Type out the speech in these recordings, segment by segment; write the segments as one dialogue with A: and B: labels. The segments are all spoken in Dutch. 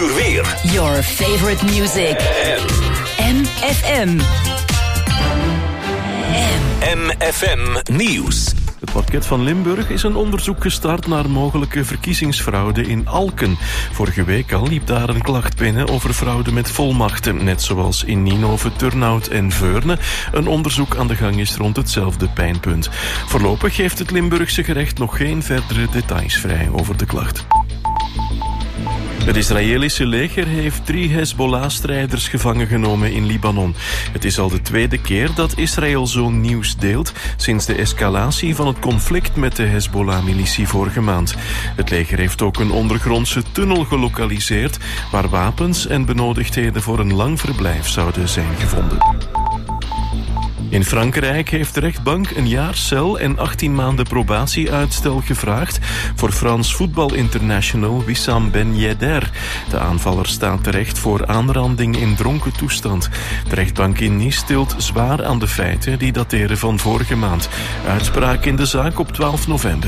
A: uur weer.
B: Your favorite music. MFM.
A: MFM Nieuws.
C: Het parket van Limburg is een onderzoek gestart naar mogelijke verkiezingsfraude in Alken. Vorige week al liep daar een klacht binnen over fraude met volmachten. Net zoals in Ninove, Turnhout en Veurne een onderzoek aan de gang is rond hetzelfde pijnpunt. Voorlopig geeft het Limburgse gerecht nog geen verdere details vrij over de klacht. Het Israëlische leger heeft 3 Hezbollah-strijders gevangen genomen in Libanon. Het is al de tweede keer dat Israël zo'n nieuws deelt sinds de escalatie van het conflict met de Hezbollah-militie vorige maand. Het leger heeft ook een ondergrondse tunnel gelokaliseerd waar wapens en benodigdheden voor een lang verblijf zouden zijn gevonden. In Frankrijk heeft de rechtbank een jaar cel en 18 maanden probatieuitstel gevraagd voor Frans voetbalinternational Wissam Ben Yedder. De aanvaller staat terecht voor aanranding in dronken toestand. De rechtbank in Nice tilt zwaar aan de feiten die dateren van vorige maand. Uitspraak in de zaak op 12 november.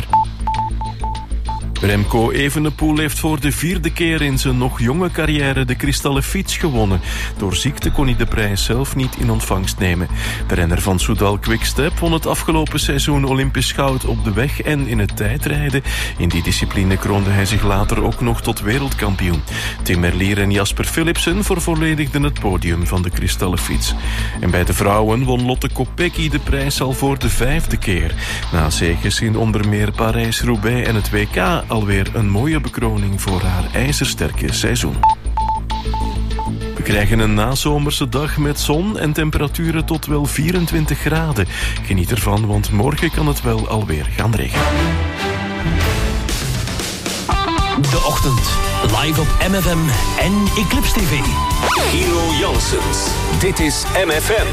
C: Remco Evenepoel heeft voor de 4e keer in zijn nog jonge carrière de kristallen fiets gewonnen. Door ziekte kon hij de prijs zelf niet in ontvangst nemen. De renner van Soudal Quickstep won het afgelopen seizoen Olympisch goud op de weg en in het tijdrijden. In die discipline kroonde hij zich later ook nog tot wereldkampioen. Tim Merlier en Jasper Philipsen vervolledigden het podium van de kristallen fiets. En bij de vrouwen won Lotte Kopecky de prijs al voor de 5e keer. Na zeges in onder meer Parijs-Roubaix en het WK alweer een mooie bekroning voor haar ijzersterke seizoen. We krijgen een nazomerse dag met zon en temperaturen tot wel 24 graden. Geniet ervan, want morgen kan het wel alweer gaan regenen.
D: De ochtend, live op MFM en Eclipse TV.
A: Gino Janssens, dit is MFM.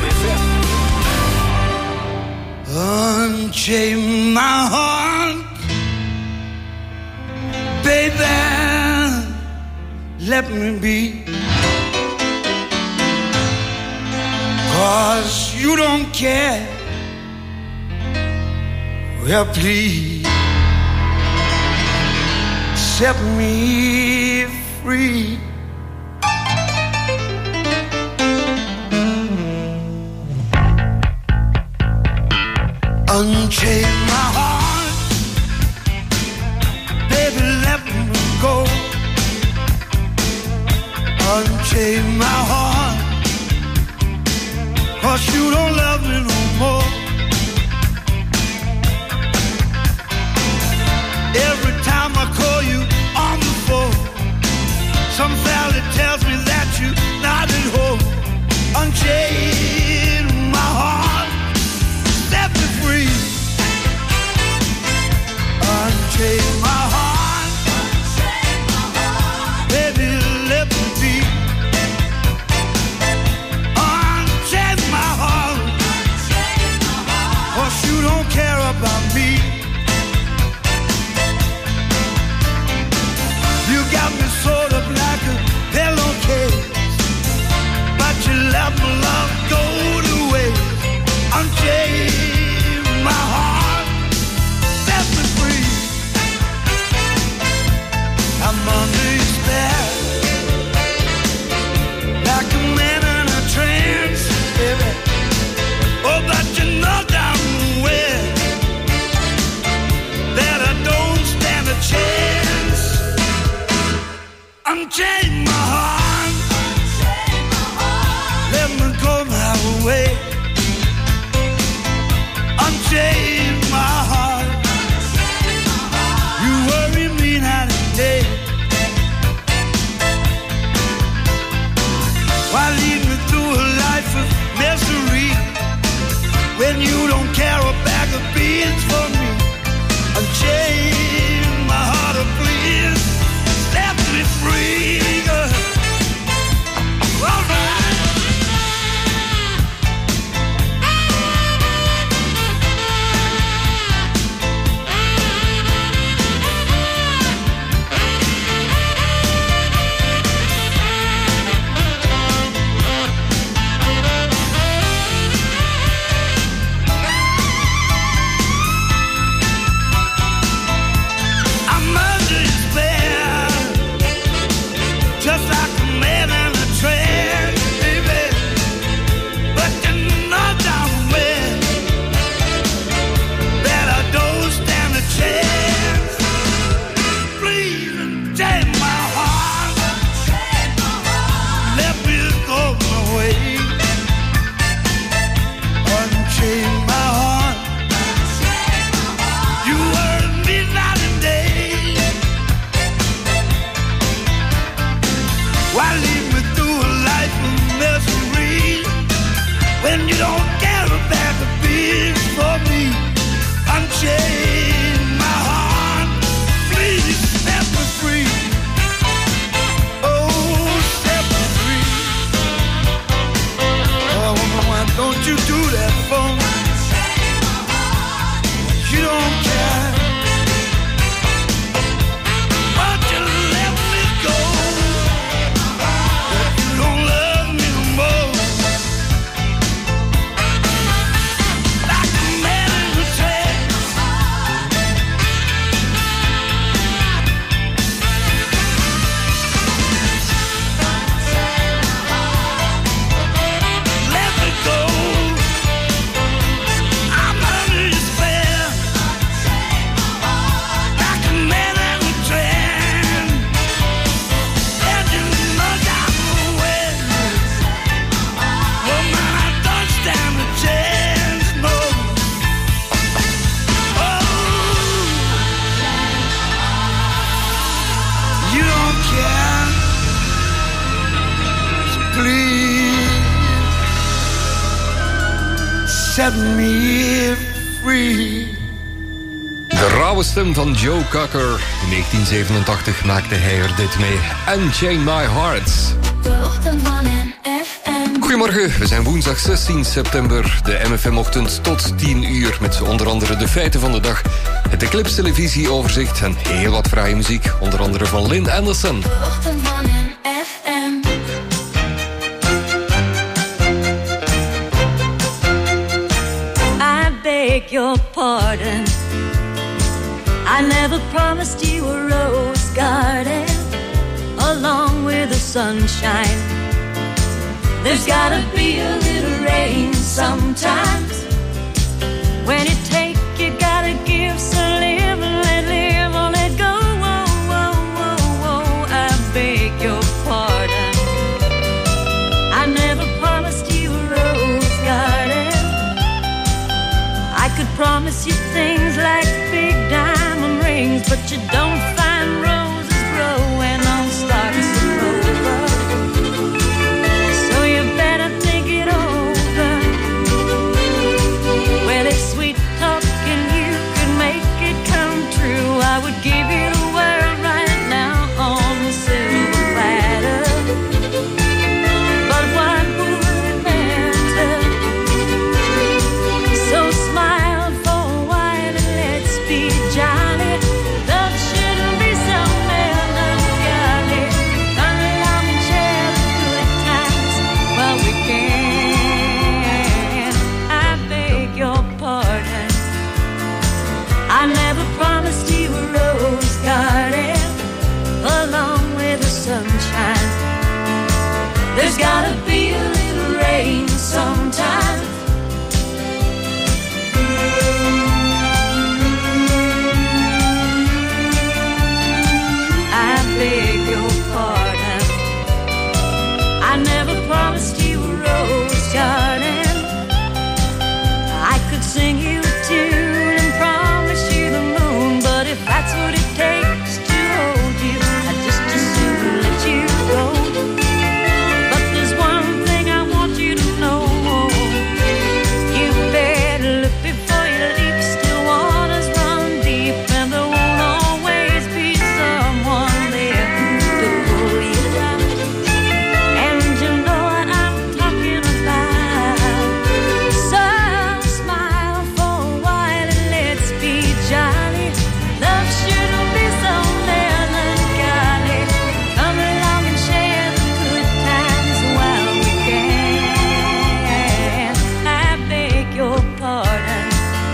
E: Unchain my heart, baby, let me be, 'cause you don't care. Well, please set me free. Unchain my heart, baby, let me go. Unchain my heart, 'cause you don't love me no more. Every time I call you on the phone, some valley tells me that you're not at home. Unchain my heart, set me free. set me free.
F: De rauwe stem van Joe Cocker. In 1987 maakte hij er dit mee. Unchain My Heart. Goedemorgen, we zijn woensdag 16 september. De MFM-ochtend tot 10 uur met onder andere de feiten van de dag. Het Eclipse televisieoverzicht en heel wat fraaie muziek. Onder andere van Lynn Anderson.
G: I beg your pardon. I never promised you a rose garden along with the sunshine. There's gotta be a little rain sometimes. When you take, you gotta give. So live, or let go. Whoa, whoa, whoa, whoa. I beg your pardon. I never promised you a rose garden. I could promise you things like big diamond rings, but you don't find roses growing on stalks of clover. So you better think it over. Well, if sweet talking you could make it come true, I would give you the world right now on the silver platter. But what would it matter? So smile for a while and let's be jolly. Love shouldn't be so melancholy. Come along and share the good times while we can. I beg your pardon. I never promised you a rose garden along with the sunshine. There's gotta be a little rain sometime. I beg your pardon. I never promised you a rose garden. I could sing you a tune and promise you the moon, but if that's what it takes to hold you, I'd just as soon let you go. But there's one thing I want you to know. You better look before you leap. Still waters run deep, and there won't always be someone there to pull you out. And you know what I'm talking about. So smile for a while and let's be jolly. Love shouldn't be so melancholy. Come along and share the good times while we can. I beg your pardon.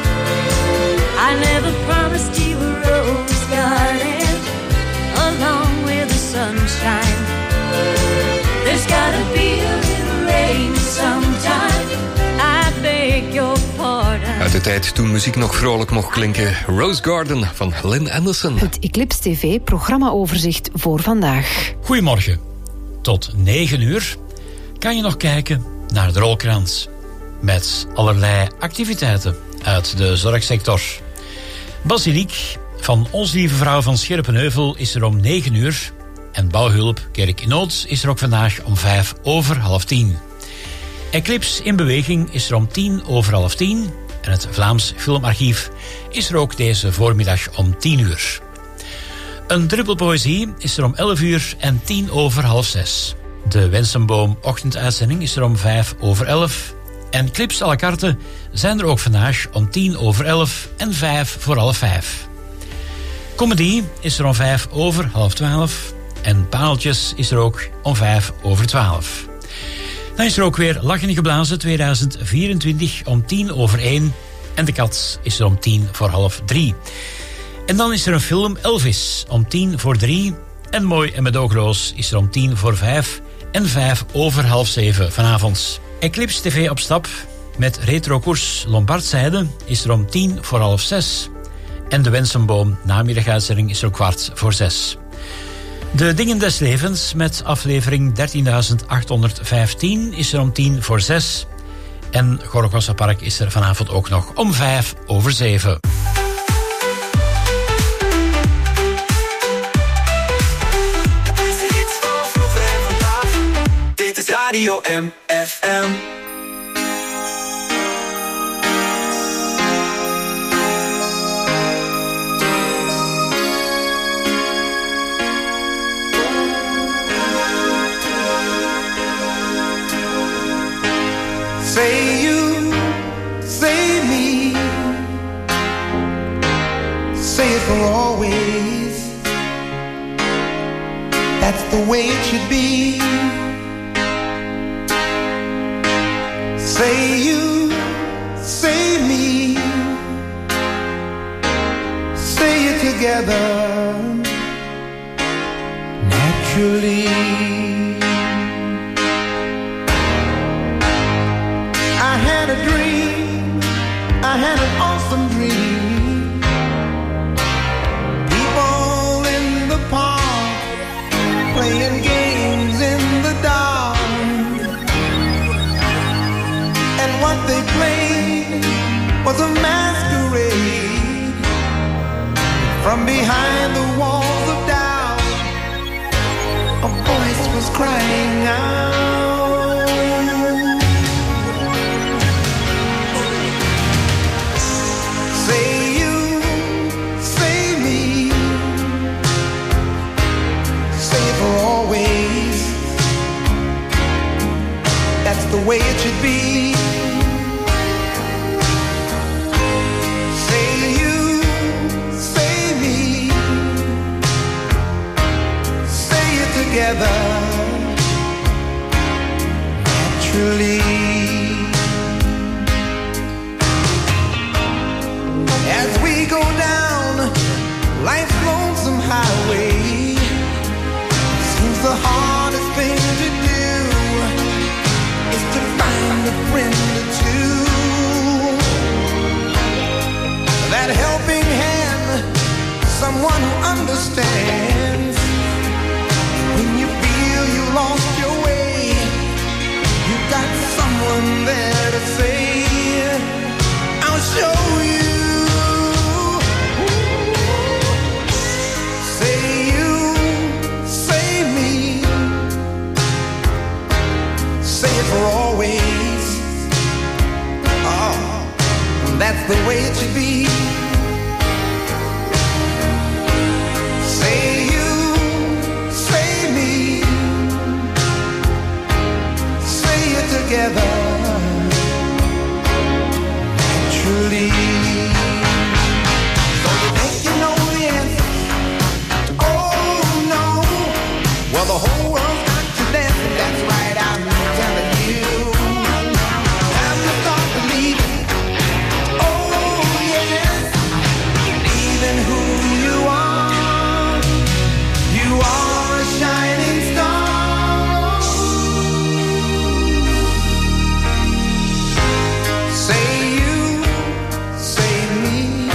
G: I never promised you a rose garden along with the sunshine. There's gotta be a little rain sometime. I beg your pardon.
F: Uit de tijd toen muziek nog vrolijk mocht klinken. Rose Garden van Lynn Anderson.
H: Het Eclipse TV programmaoverzicht voor vandaag.
D: Goedemorgen. Tot 9 uur kan je nog kijken naar de rolkrans. Met allerlei activiteiten uit de zorgsector. Basiliek van Ons Lieve Vrouw van Scherpenheuvel is er om 9 uur. En Bouwhulp Kerk in Nood is er ook vandaag om 9:05. Eclipse in beweging is er om 10:10. En het Vlaams Filmarchief is er ook deze voormiddag om 10 uur. Een druppel poëzie is er om 11 uur en 10:06. De Wensenboom ochtenduitzending is er om 11:05. En clips à la carte zijn er ook vandaag om 10:11 en 5:05. Comedie is er om 11:05. En Pareltjes is er ook om 5:12. Dan is er ook weer Lachen Geblazen 2024 om 1:10. En De Kat is er om 2:50. En dan is er een film Elvis om 2:50. En Mooi en Medoogloos is er om 5:10 en 6:05 vanavond. Eclipse TV op stap met retrokoers Lombardzijde is er om 5:10. En de Wensenboom namiddaguitzending is er om 5:15. De Dingen des Levens met aflevering 13.815 is er om 5:10. En Gorgossa Park is er vanavond ook nog om 6:05.
I: Dit is Radio MFM. say it for always. That's the way it should be. Say you, say me, say it together naturally. I had a dream, I had an awesome dream. People in the park playing games in the dark. And what they played was a masquerade. From behind the walls of doubt, a voice was crying out. Say you, say me, say it for always. That's the way it should be. Say you, say me, say it together naturally. As we go down life's lonesome highway, seems the hardest thing to do is to find a friend or two. That helping hand, someone who understands. When you feel you lost your way, you got someone there to say, I'll show you. Say you, say me, say it for always. Oh, that's the way it should be. Say you, say me, say it together naturally. So you think you know the answer? Oh no. Well, the whole world's got to dance, and that's right, I'm telling you. Time to start believing. Oh yes, believe in who you are. You are a shining star. Say you, say me,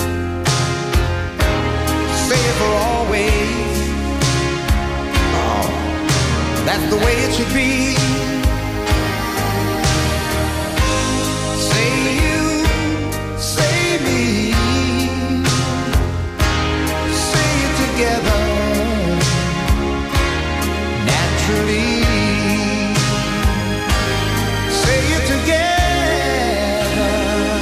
I: say it for always. Oh, that's the way it should be. Say you, say me, say it together naturally. Say it together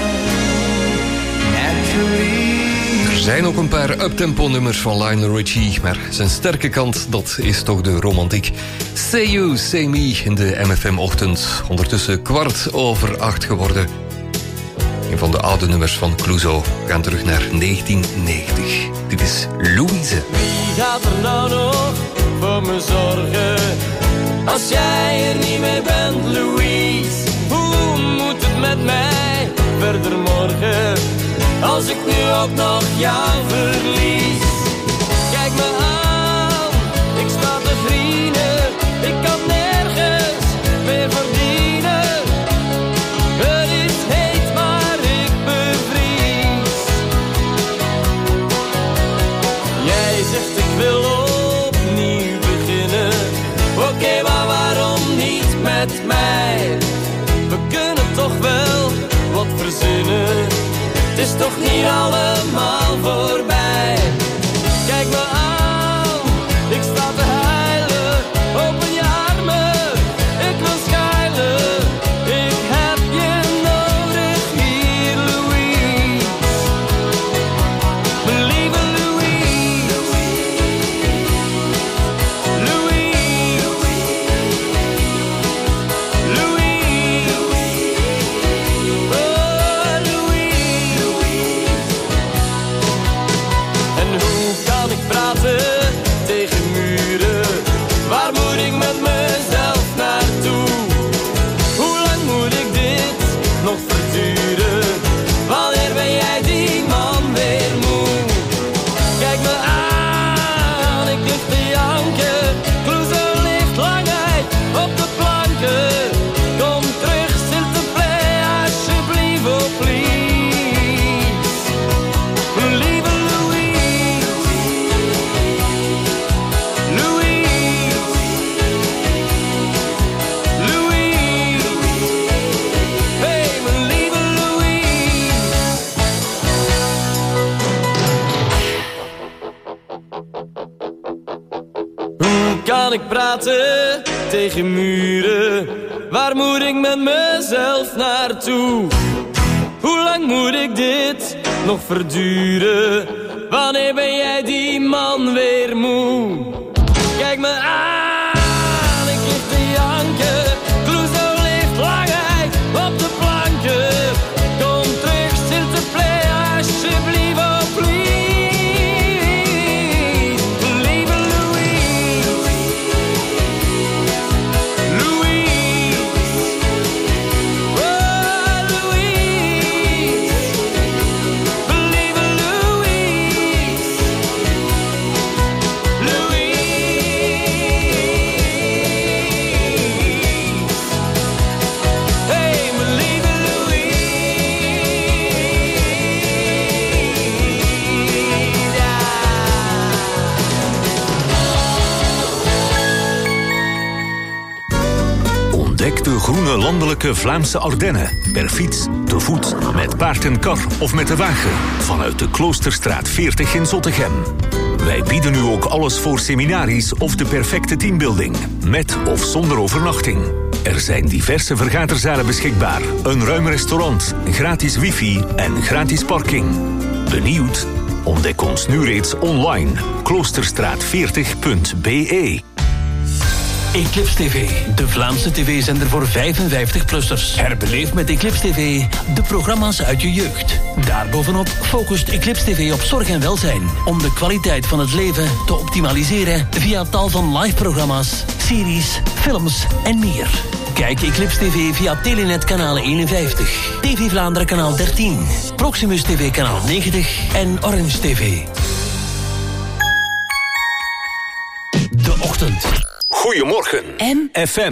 I: naturally.
F: Er zijn ook een paar uptempo nummers van Lionel Richie, maar zijn sterke kant, dat is toch de romantiek. Say You, Say Me in de MFM-ochtend. Ondertussen 7:15 geworden. Een van de oude nummers van Clouseau. We gaan terug naar 1990. Dit is Louise.
J: Wie gaat er nou nog voor me zorgen als jij er niet meer bent, Louise? Hoe moet het met mij verder morgen als ik nu ook nog jou verlies? Kijk me aan, ik sta te vrienden, ik kan nergens meer verdienen. Het is heet, maar ik bevries. Jij zegt ik wil opnieuw beginnen. Oké, maar waarom niet met mij? We kunnen toch wel wat verzinnen. Het is toch niet allemaal voorbij. Kijk me aan, ik sta te huilen. Open je armen, ik wil schuilen. Ik heb je nodig hier, Louise. Mijn lieve Louise. Louise. Louise. Oh, Louise. Hoe kan ik praten tegen muren? Waar moet ik met mezelf naartoe? Hoe lang moet ik dit nog verduren? Wanneer ben jij die man weer moe? Kijk me aan, ik lig te janken. Clouseau ligt langheid op de planken. Kom terug, Sinterplay, alsjeblieft, oh please. Lieve Louise, Louise, oh Louise, lieve Louise, hey, mijn lieve Louise, ja.
A: Ontdek de groene landelijke Vlaamse Ardennen. Per fiets, te voet, met paard en kar of met de wagen. Vanuit de Kloosterstraat 40 in Zottegem. Wij bieden u ook alles voor seminaries of de perfecte teambuilding. Met of zonder overnachting. Er zijn diverse vergaderzalen beschikbaar. Een ruim restaurant, gratis wifi en gratis parking. Benieuwd? Ontdek ons nu reeds online. Kloosterstraat40.be.
K: Eclipse TV, de Vlaamse tv-zender voor 55-plussers. Herbeleef met Eclipse TV de programma's uit je jeugd. Daarbovenop focust Eclipse TV op zorg en welzijn. Om de kwaliteit van het leven te optimaliseren via tal van live-programma's, series, films en meer. Kijk Eclipse TV via Telenet kanaal 51, TV Vlaanderen kanaal 13, Proximus TV kanaal 90 en Orange TV. De Ochtend.
A: Goedemorgen. FM.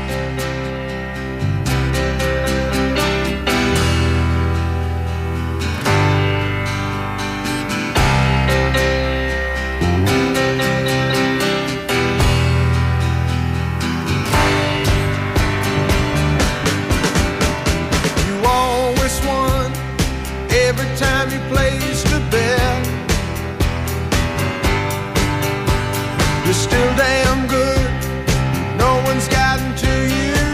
I: You always won every time you placed a bet. You're still damn good. No one's gotten to you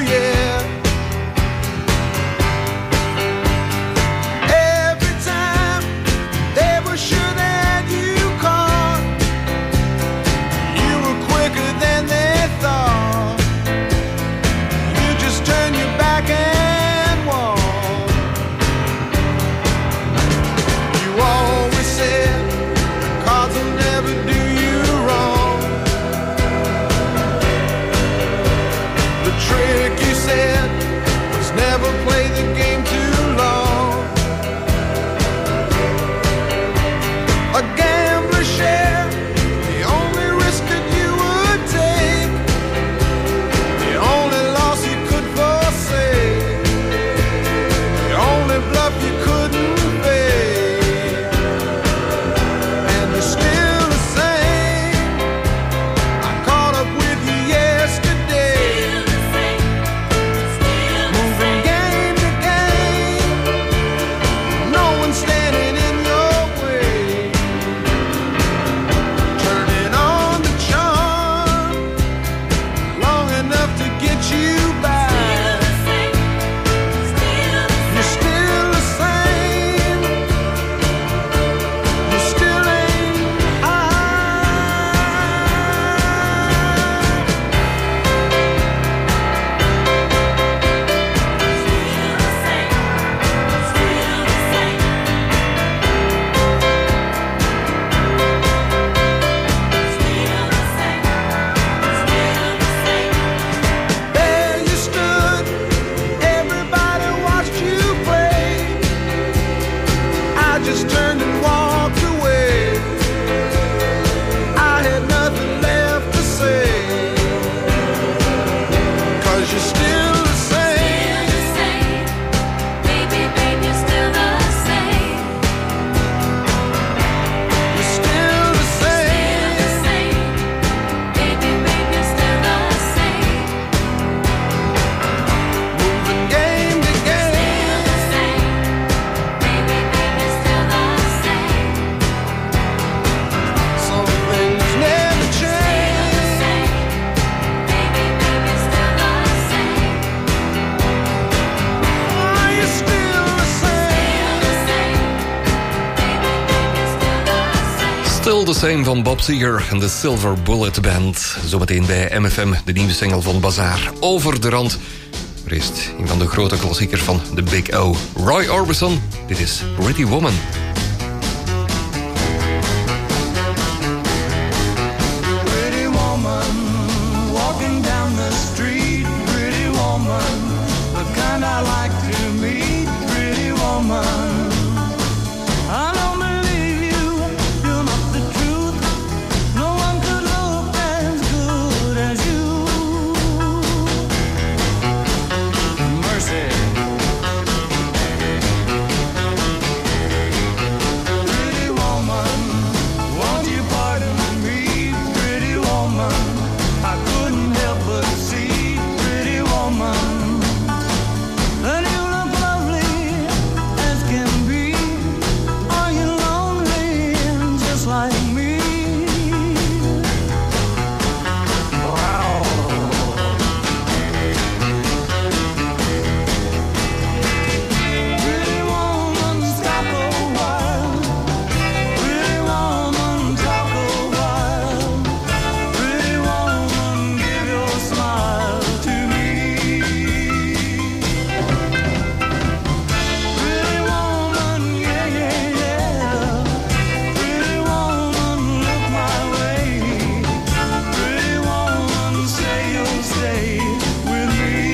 F: Still the Same van Bob Seger en de Silver Bullet Band. Zometeen bij MFM, de nieuwe single van Bazaar, Over de Rand. Er is een van de grote klassiekers van The Big O. Roy Orbison, dit is Pretty Woman.
E: Pretty woman, walking down the street. Pretty woman, the kind I like to meet. Pretty woman, I don't believe you, you're not the truth. No one could look as good as you. Mercy. Pretty woman, won't you pardon me? Pretty woman, I couldn't help but see. Pretty woman, and you look lovely as can be. Are you lonely just like me? Wow. Pretty woman, stop a while. Pretty woman, talk a while. Pretty woman, give your smile to me. Pretty woman, yeah, yeah, yeah. Pretty woman, look my way. Pretty woman, say you'll stay with me.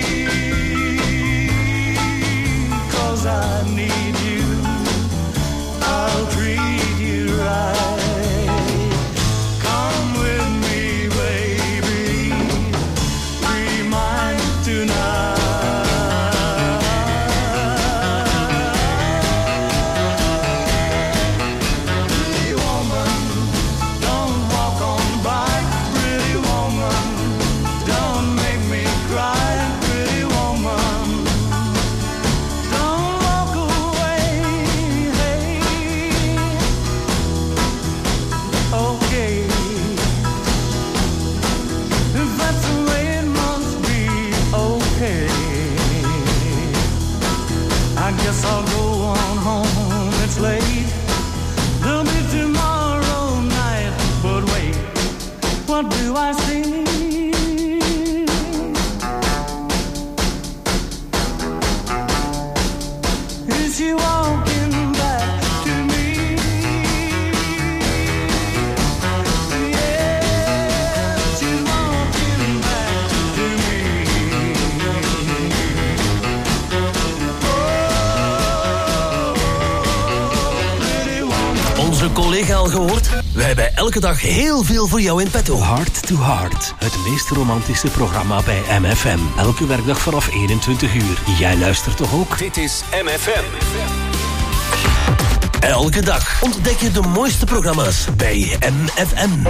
E: 'Cause I need you, I'll treat you right. Come with me, baby, be mine tonight. Pretty woman, don't walk on by. Pretty woman, don't make me cry. Pretty woman, don't walk away. Hey, okay, if that's the way it must be, okay. I guess I'll go on home, it's late. There'll be tomorrow night, but wait, what do I see? Is she walking back to me? Yeah, she's walking back to me. Pretty woman.
K: Onze collega al gehoord? Wij hebben elke dag heel veel voor jou in petto.
L: Heart to Heart, het meest romantische programma bij MFM. Elke werkdag vanaf 21 uur. Jij luistert toch ook?
A: Dit is MFM.
K: Elke dag ontdek je de mooiste programma's bij MFM.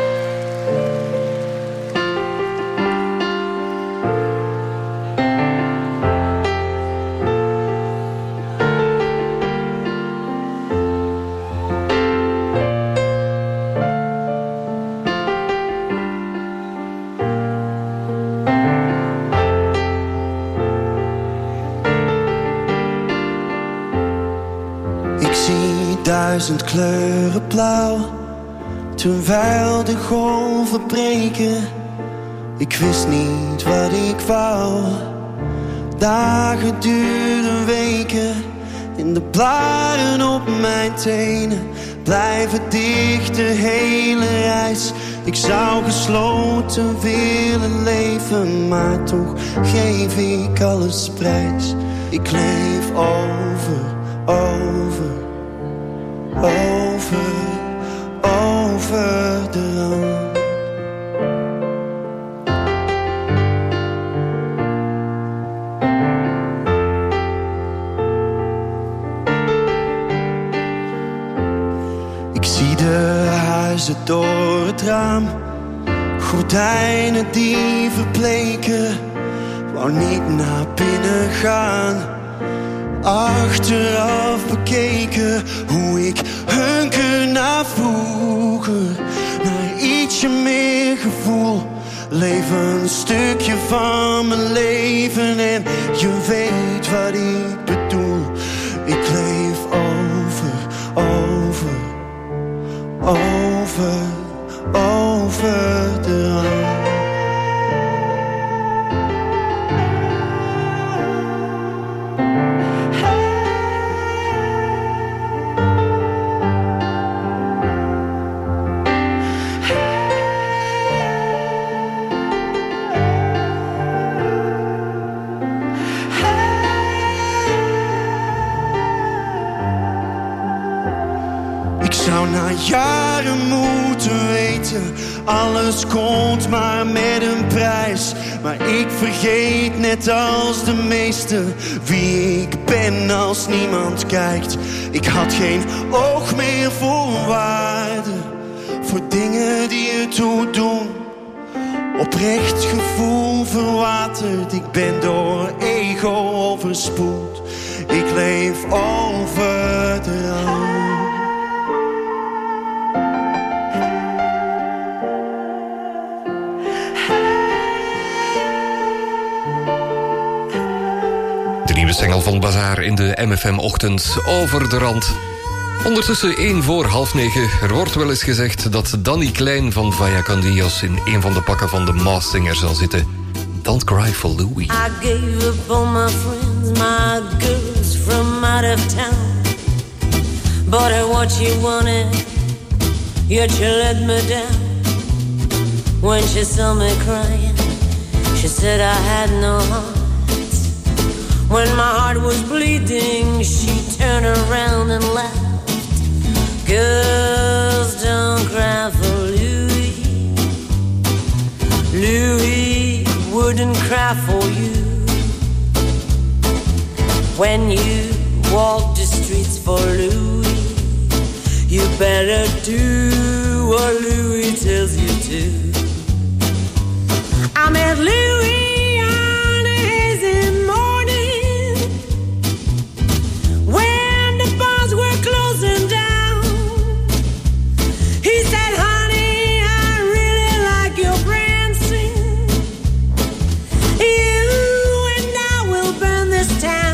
M: Ik zie 1000 kleuren blauw, terwijl de golven breken. Ik wist niet wat ik wou. Dagen duren weken, en de blaren op mijn tenen blijven dicht de hele reis. Ik zou gesloten willen leven, maar toch geef ik alles prijs. Ik leef over de rand. Ik zie de huizen door het raam, gordijnen die verbleken. Wou niet naar binnen gaan. Achteraf bekeken hoe ik hunker naar vroeger, naar ietsje meer gevoel. Leef een stukje van mijn leven en je weet wat ik bedoel. Ik leef over over de rand. Na jaren moeten weten, alles komt maar met een prijs. Maar ik vergeet net als de meesten wie ik ben als niemand kijkt. Ik had geen oog meer voor waarde, voor dingen die ertoe doen. Oprecht gevoel verwaterd, ik ben door ego overspoeld. Ik leef over de rand.
F: Sengel van Bazaar in de MFM-ochtend over de rand. Ondertussen 8:45. Er wordt wel eens gezegd dat Danny Klein van Vaya con Dios in een van de pakken van de Masked Singer zal zitten. Don't cry for Louie.
G: I gave up all my friends, my girls from out of town. Bought her what she wanted, yet she let me down. When she saw me crying, she said I had no heart. When my heart was bleeding, she turned around and laughed. Girls, don't cry for Louie. Louie wouldn't cry for you. When you walk the streets for Louie, you better do what Louie tells you to. I met Louie on a hazy morning when the bars were closing down. He said, honey, I really like your prancing. You and I will burn this town.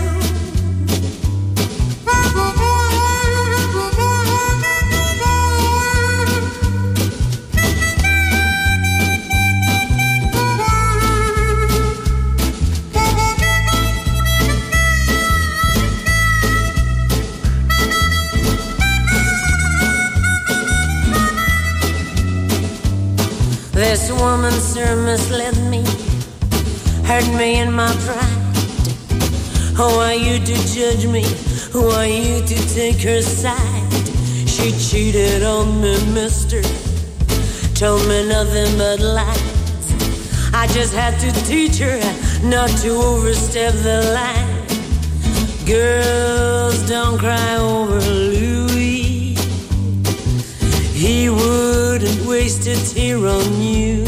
G: This woman, sir, misled me, hurt me in my pride. Who are you to judge me? Who are you to take her side? She cheated on me, mister, told me nothing but lies. I just had to teach her not to overstep the line. Girls, don't cry over Louie. He wouldn't waste a tear on you.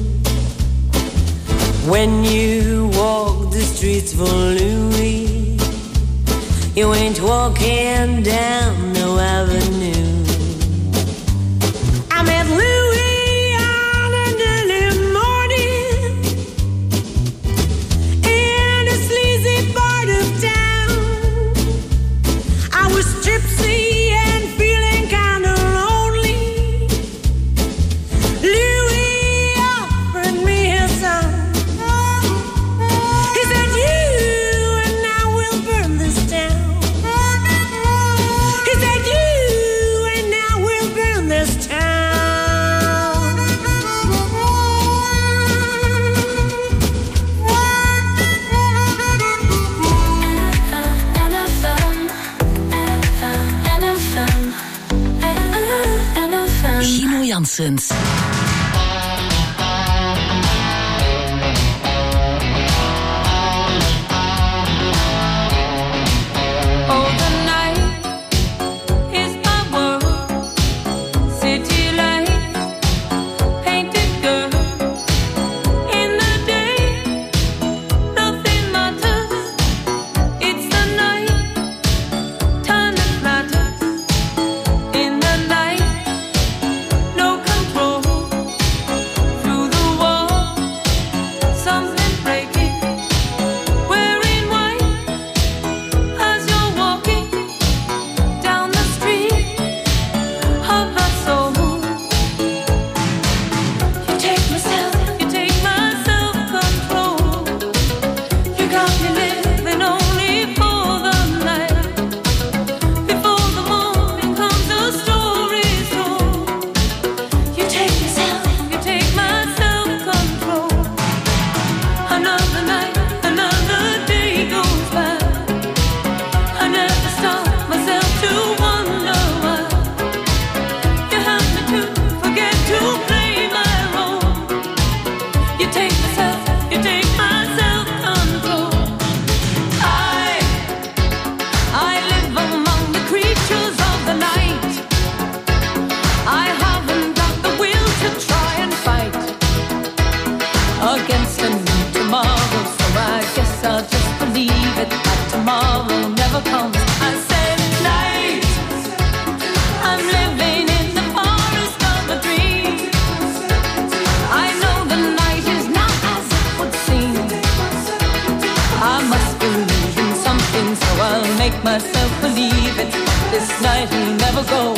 G: When you walk the streets for Louie, you ain't walking down no avenue. I met Louie on an early morning in a sleazy part of town. I was tipsy and feeling kinda lonely. Louie offered me his song. He said, you and I will burn this town. He said, you and I will burn this town.
B: Gino Janssens.
E: Oh, the night is my world. City lights, painted girl. In the day, nothing matters. It's the night, time that matters. In the night, no control.
N: make myself believe it. This night will never go.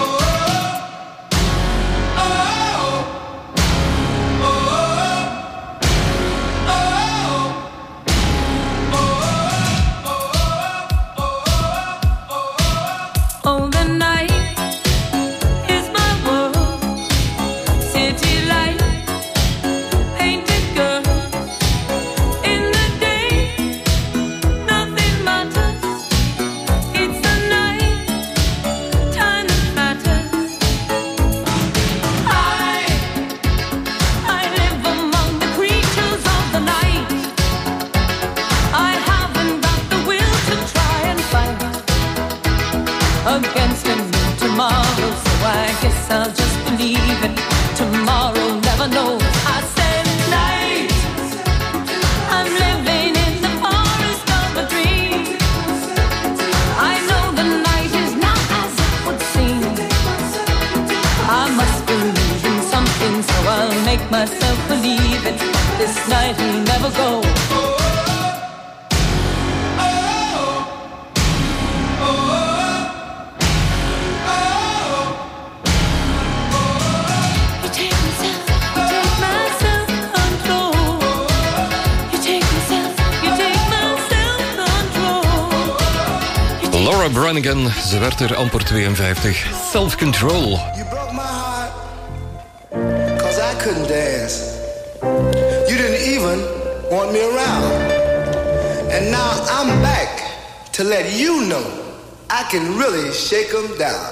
F: Laura Branigan, ze werd er amper 52. Self-Control.
I: You broke my heart, 'cause I couldn't dance. You didn't even want me around. And now I'm back to let you know I can really shake 'em down.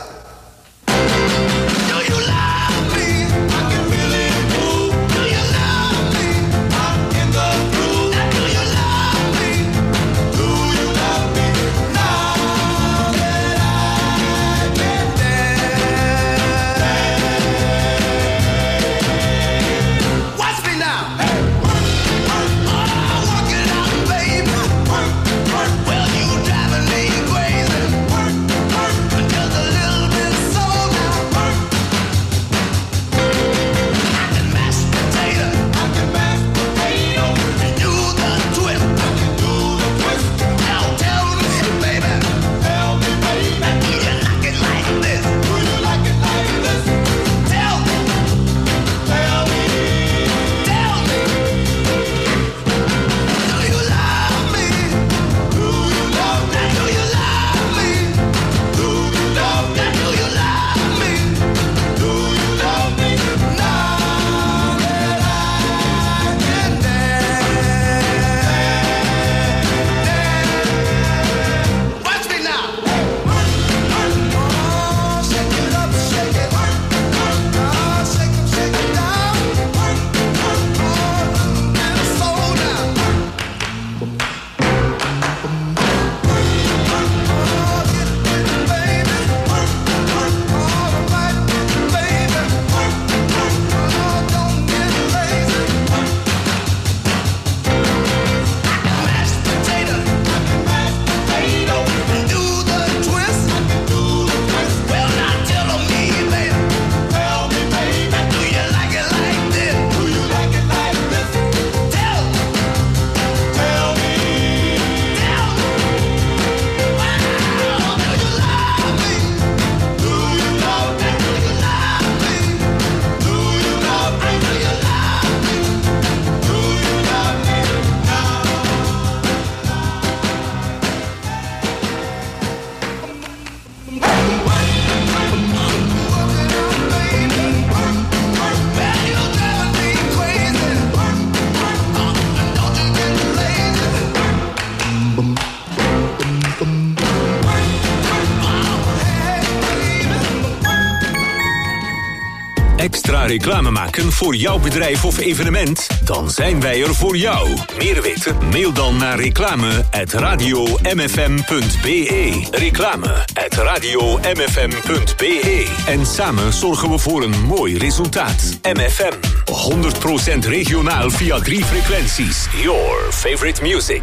I: Do you love me? I can really move. Do you love me? I'm in the groove. Do you love me? Do you love me? Now that I can dance. Watch me now. Hey. Oh, work it out, baby. Well, you driving me crazy. Just a little bit soul now. I can mash potato. I can mash potato. Do the twist. I can do the twist. Now tell me, baby. Tell me, baby. Do you like it like this? Do you like it like this? Tell me. Tell me. Tell me. Do you love me? Do you love me? Do you love me? Do you love me? Do you love me? Do you love me? Now that I can dance. Watch me now. Oh, shake it up, shake it. Oh, shake it down. Oh, and a soul now.
A: Extra reclame maken voor jouw bedrijf of evenement? Dan zijn wij er voor jou. Meer weten? Mail dan naar reclame@radiomfm.be. Reclame@radiomfm.be. En samen zorgen we voor een mooi resultaat. MFM. 100% regionaal via 3 frequenties. Your favorite music.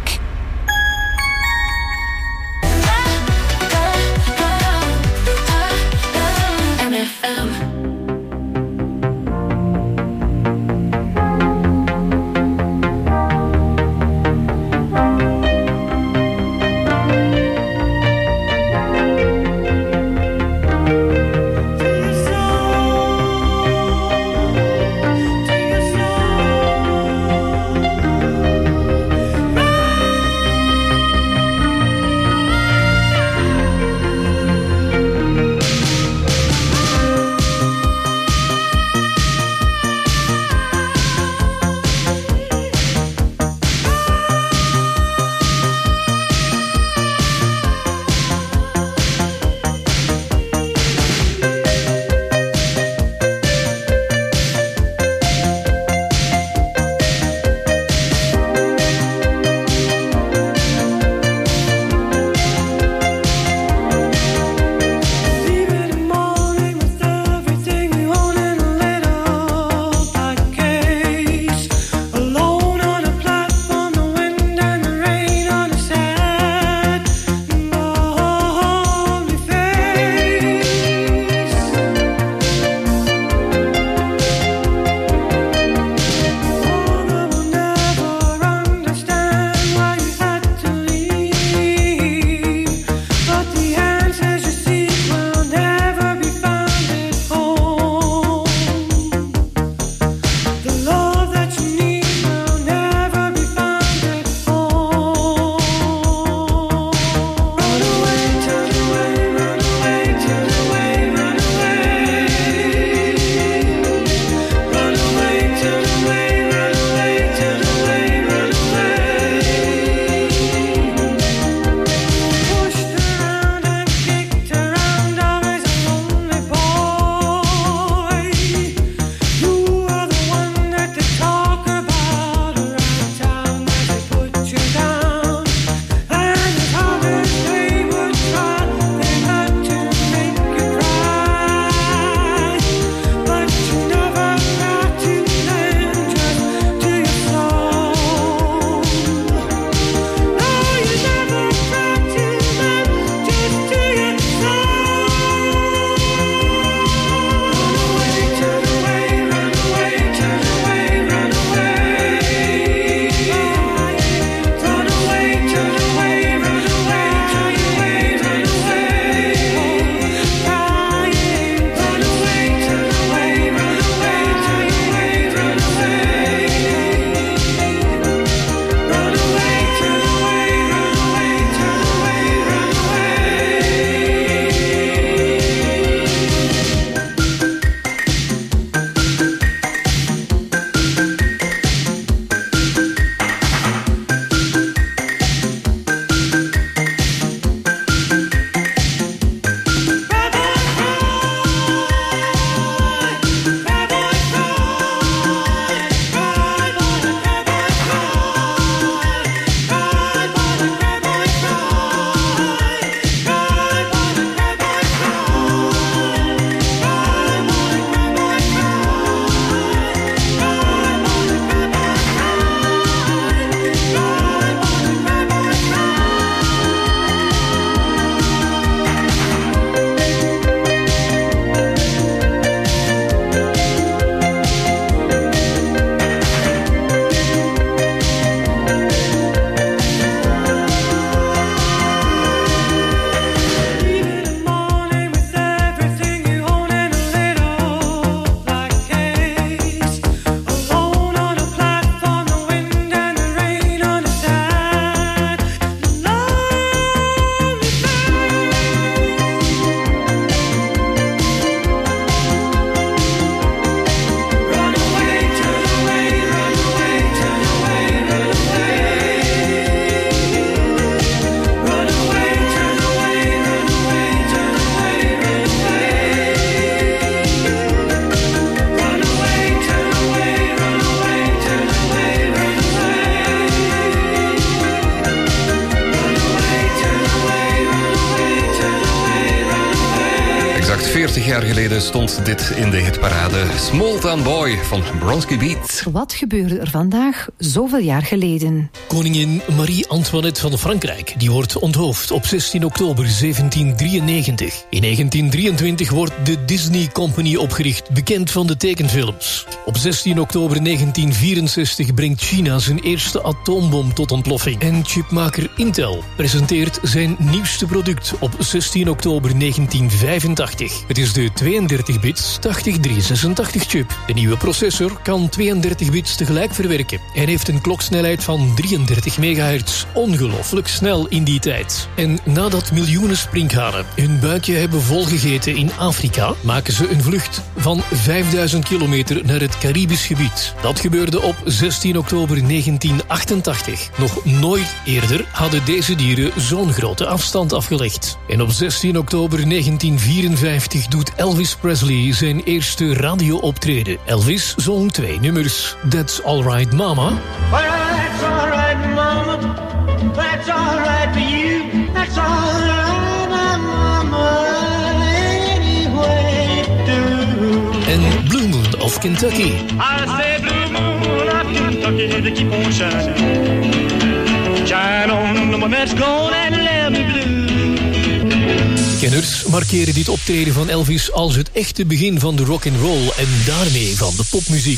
F: jaar geleden stond dit in de hitparade. Small Town Boy van Bronski Beat.
H: Wat gebeurde er vandaag zoveel jaar geleden?
O: Koningin Marie-Antoinette van Frankrijk die wordt onthoofd op 16 oktober 1793. In 1923 wordt de Disney Company opgericht, bekend van de tekenfilms. Op 16 oktober 1964 brengt China zijn eerste atoombom tot ontploffing. En chipmaker Intel presenteert zijn nieuwste product op 16 oktober 1985. Het is de 32-bits 80386 chip. De nieuwe processor kan 32 bits tegelijk verwerken en heeft een kloksnelheid van 33 megahertz. Ongelooflijk snel in die tijd. En nadat miljoenen sprinkhanen hun buikje hebben volgegeten in Afrika, maken ze een vlucht van 5000 kilometer naar het Caribisch gebied. Dat gebeurde op 16 oktober 1988. Nog nooit eerder hadden deze dieren zo'n grote afstand afgelegd. En op 16 oktober 1954 doet Elvis Presley zijn eerste radiooptreden. Elvis zong 2 nummers. That's Alright Mama.
E: Well, that's alright, mama. That's alright for you. That's alright, mama. Any way to.
O: En Blue Moon of Kentucky.
E: I say blue moon of Kentucky to keep on shining. Shine on the one that's gone and left me blue.
O: Kenners markeren dit optreden van Elvis als het echte begin van de rock and roll en daarmee van de popmuziek.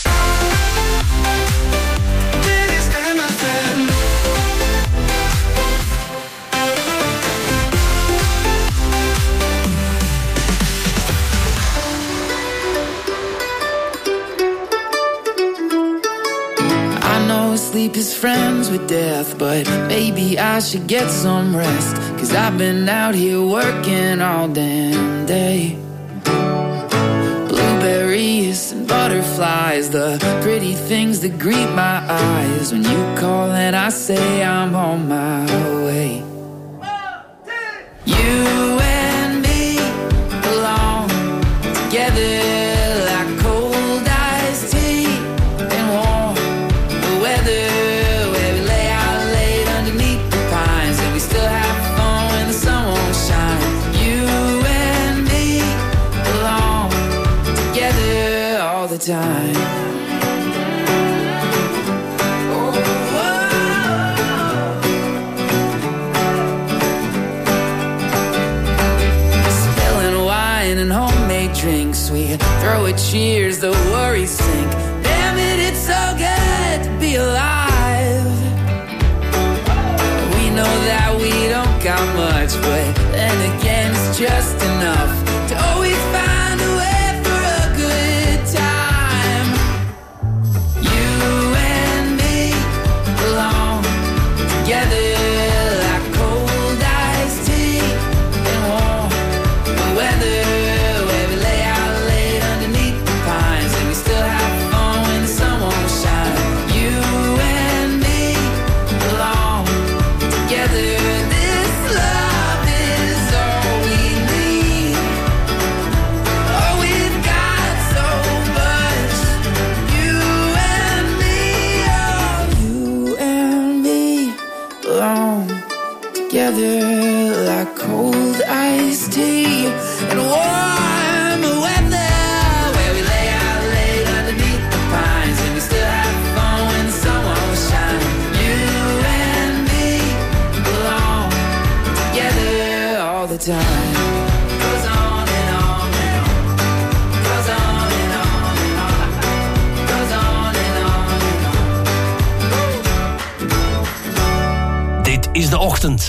P: Sleep is friends with death, but maybe I should get some rest, 'cause I've been out here working all damn day. Blueberries and butterflies, the pretty things that greet my eyes when you call and I say I'm on my way. You and me belong together. Time. Spilling wine and homemade drinks, we throw a cheers, the worries sink. Damn it, it's so good to be alive. We know that we don't got much, but then again it's just enough to always find a way. Like cold iced tea and warm weather, where we lay out late underneath the pines, and we still have fun when the sun won't shine. You and me belong together all the time. Goes on and on and on. Goes on and on and on. Goes on and on and on.
K: Dit is de ochtend.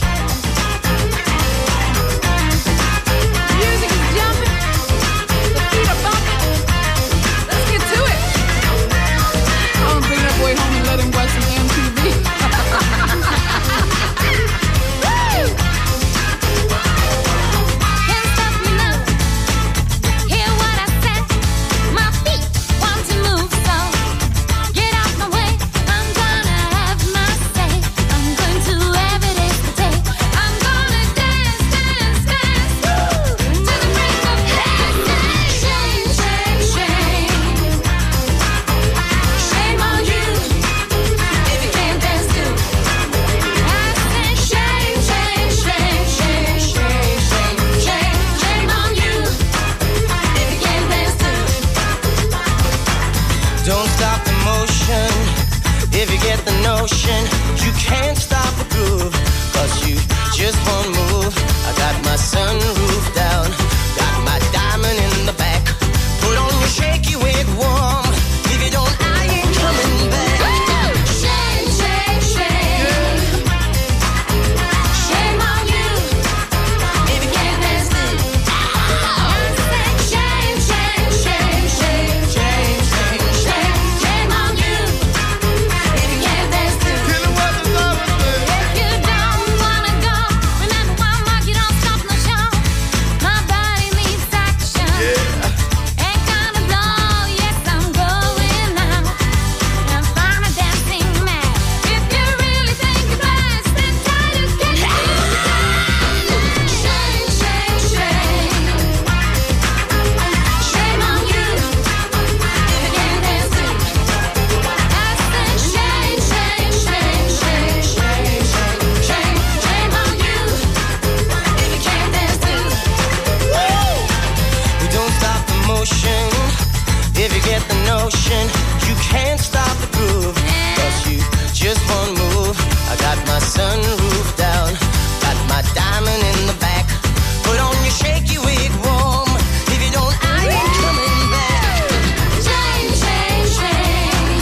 Q: I'm going to evidence the day. Don't stop the motion if you get the notion. You can't stop the groove, cause you just won't move. I got my sunroof down, got my diamond in the back. Put on your shaky weight warm. If you don't, I ain't coming back. Shame, shame, shame. Shame on you if you can't dance the shame, shame, shame, shame, shame, shame, shame. Shame on you if you can't dance the. If you don't wanna go, remember one more, you don't stop no show. My body needs action. Ain't gonna blow, yes I'm going now. And find a dancing man. If you really think you're blessed, then try to get it. Shame, shame, shame. Shame on you if you can't dance too. I said shame, shame, shame, shame, shame, shame, shame. Shame on you if you can't dance too. We don't stop the motion if you get the notion. You can't stop the groove, cause you just won't move. I got my sunroof down, got my diamond in the back. Put on your shaky wig warm. If you don't, I ain't coming back. Shame, shame, shame.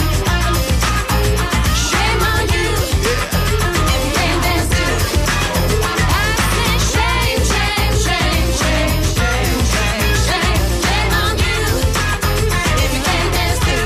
Q: Shame on you if you can't dance too. I said shame, shame, shame, shame, shame, shame, shame. Shame on you if you can't dance too.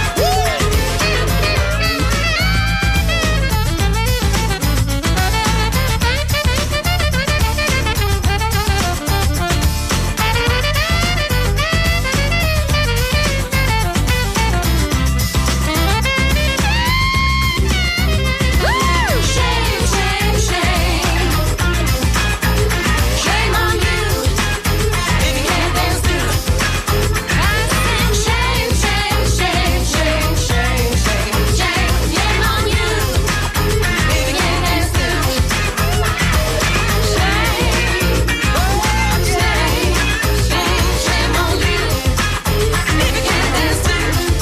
Q: Shame, shame, shame. Shame on you if you can't dance too. I said shame, shame, shame, shame, shame, shame, shame. Shame on you if you can't dance too. Shame, shame on you if you can't dance too.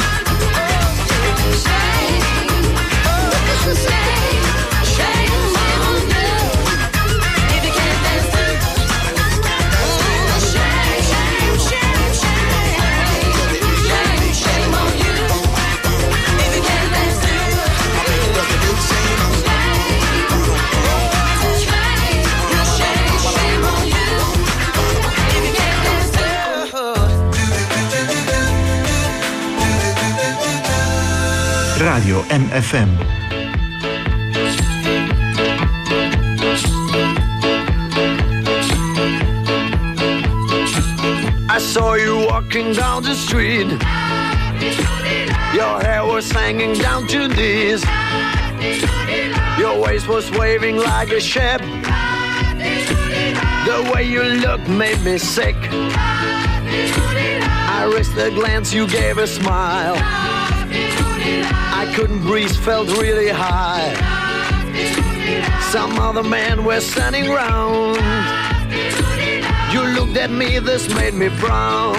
R: Radio MFM.
M: I saw you walking down the street. Your hair was hanging down to knees. Your waist was waving like a ship. The way you looked made me sick. I risked a glance, you gave a smile. I couldn't breathe, felt really high. Some other men were standing round. You looked at me, this made me brown.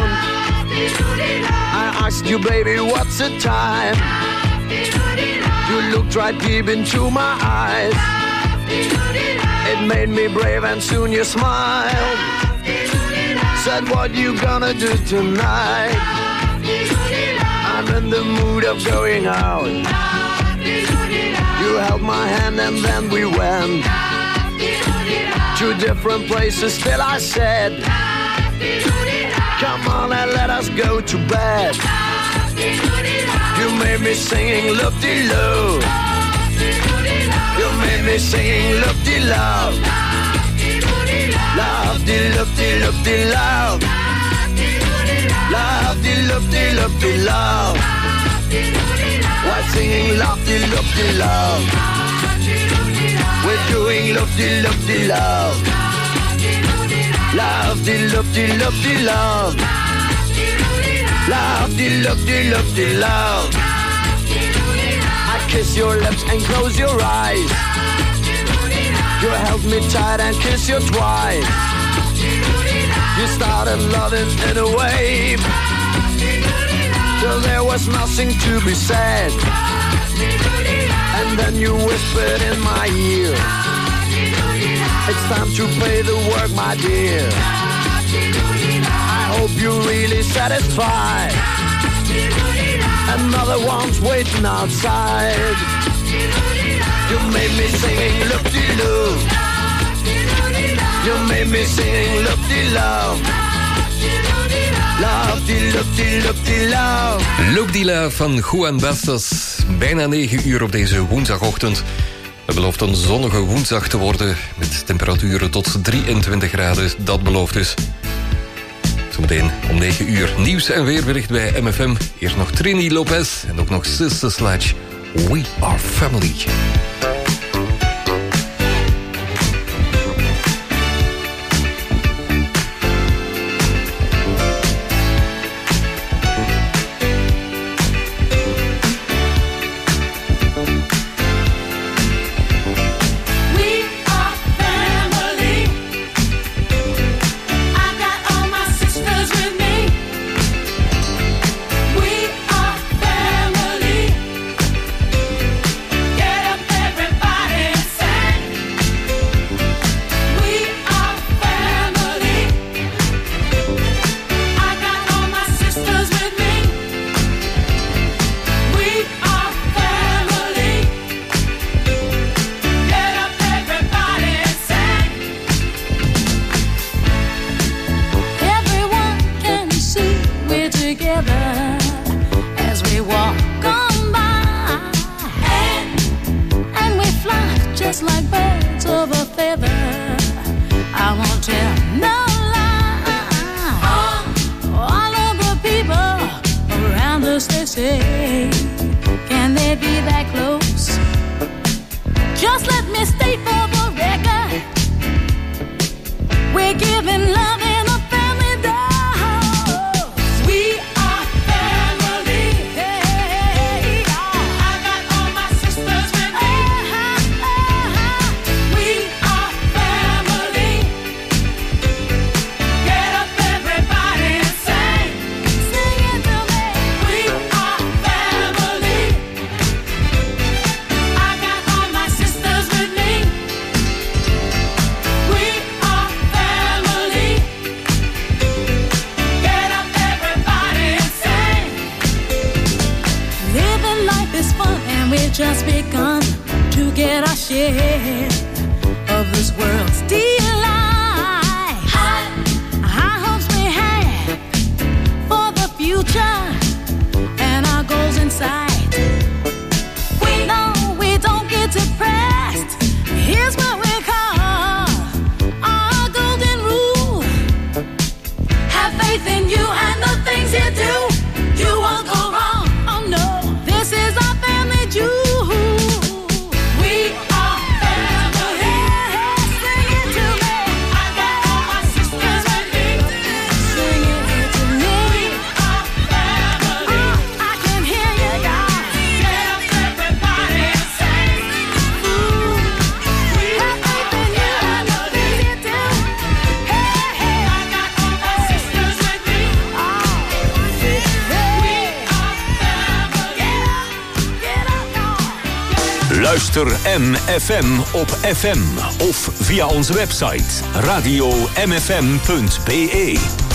M: I asked you, baby, what's the time? You looked right deep into my eyes. It made me brave and soon you smiled. Said, what you gonna do tonight? I'm in the mood of going out. You held my hand and then we went to different places. Still I said, come on and let us go to bed. You made me singing loop-de-loo. You made me singing loop-de-love. Love-de-loop-de-loop-de-love. Love-de-loop-de-loop-de-love. We're singing love-de-loop-de-love. We're doing loop-de-loop-de-love. Love-de-loop-de-loop-de-love. Love-de-loop-de-loop-de-love. I kiss your lips and close your eyes. You held me tight and kissed you twice. You started loving in a wave till there was
E: was nothing to be said. And then you whispered in my ear, it's time to pay the work, my dear. I hope you're really satisfied. Another one's waiting outside. You made me singing loop-de-loo. You made me singing loop-de-love. Love-de-loop-de-loop-de-love.
F: Loop-de-love van Juan Bastos. Bijna 9 uur op deze woensdagochtend. Het belooft een zonnige woensdag te worden met temperaturen tot 23 graden. Dat belooft dus. Zometeen om 9 uur nieuws en weerbericht bij MFM. Eerst nog Trini Lopez en ook nog Sister Sledge. We are family.
A: Luister MFM op FM of via onze website radio-mfm.be.